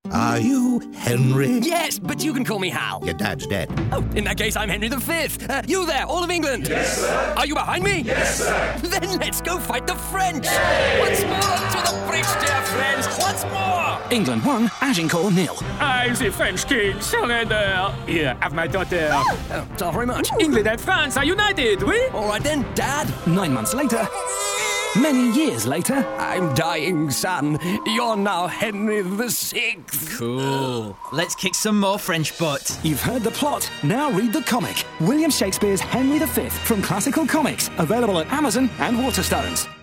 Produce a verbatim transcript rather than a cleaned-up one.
Are you Henry? Yes, but you can call me Hal. Your dad's dead. Oh, in that case, I'm Henry the Fifth. Uh, you there, all of England? Yes, sir. Are you behind me? Yes, sir. Then let's go fight the French. Yay! Once more to the bridge, dear friends. Once more. England one, Agincourt nil. I, the French king, surrender. Here, have my daughter. Oh, thank you very much. England and France are united, oui? All right then, Dad. Nine months later, many years later, I'm dying, son. You're now Henry the Sixth. Cool. Let's kick some more French butt. You've heard the plot. Now read the comic. William Shakespeare's Henry the Fifth from Classical Comics. Available at Amazon and Waterstones.